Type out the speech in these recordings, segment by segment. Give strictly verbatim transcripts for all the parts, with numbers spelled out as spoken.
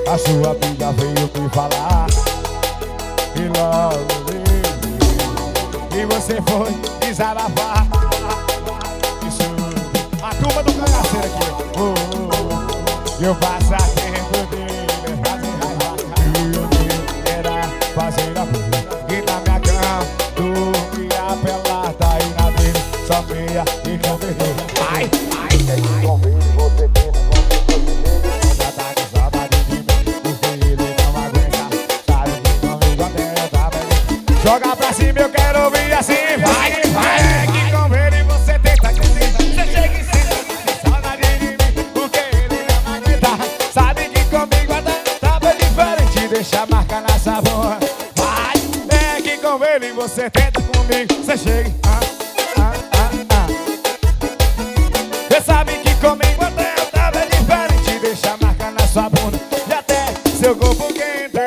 A sua amiga veio me falar e logo veio, e você foi desabafar. Isso, a turma do cagaceiro aqui. Oh, oh, oh. Eu passo tempo dele fazer raiva, e o meu era fazer a coisa. E na minha cama dormia pelada, e na dele só meia e converteu. Ai, ai, ai, convém você pensa como já tá com saudade de mim, porque ele não aguenta. Sabe que comigo até eu tava ali. Joga pra cima, eu quero ouvir assim. Vai, vai, é que com ele você tenta, que tenta. Você chega e senta, tem saudade de mim, porque ele não aguenta. Sabe que comigo até eu tava diferente, deixa a marca na sabor. Vai, é que com ele você tenta comigo, você chega. Ah, ah, ah, ah. Você sabe que comigo até eu tava diferente, deixa a marca na sua bunda e até seu corpo quente.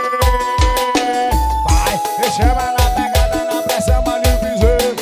Vai, deixa ela na pegada, na pressão, ali o piseiro.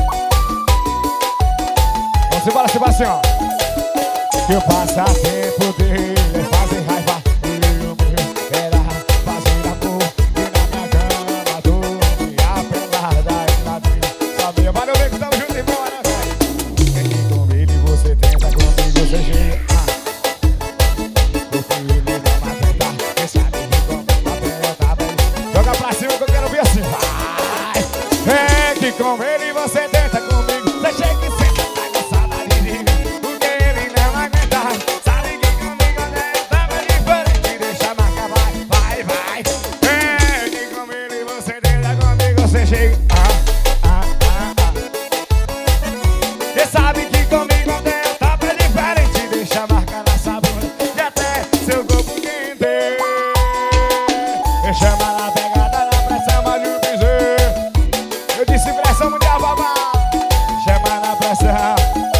Vamos embora, se vai assim, ó. Que eu passa tempo dele fazer raiva, e o meu era fazer amor. E na minha cama dormia pelada, e na dele sabia. Valeu, bem que tamo junto e bora, né, velho? É que com ele você tenta, comigo você chega. Porque ele não aguenta, quem sabe que comigo até eu tava ali. Joga pra cima que eu quero ver assim. Vai! É que com ele você tenta, comigo você chega e senta, tá com saudade de mim, porque ele não aguenta. Sabe que comigo até eu tava diferente, deixa a marca, vai, vai, vai. É que com ele você tenta, comigo você chega. Ah, ah, ah, ah. Você sabe que comigo até eu tava diferente, deixa a marca na sabor e até seu corpo quente. Me chama na pegada, na pressão, mas o piseiro. Eu disse pressão mundial, babá. Chama na pressão.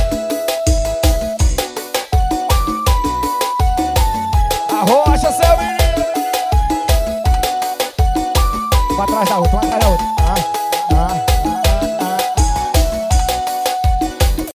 Arrocha, seu menino. Uma atrás da outra, uma atrás da outra. Ah.